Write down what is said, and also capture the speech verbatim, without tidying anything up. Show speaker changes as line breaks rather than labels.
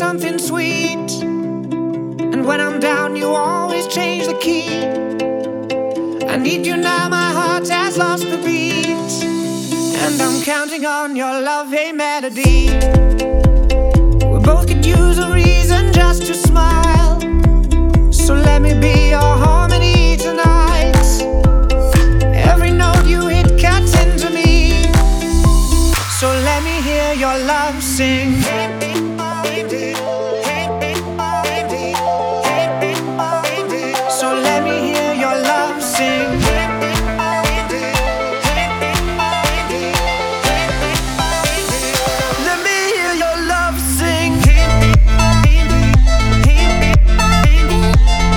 something sweet. And when I'm down, you always change the key. I need you now, my heart has lost the beat. And I'm counting on your love, hey melody. We both could use a reason just to smile. So let me be your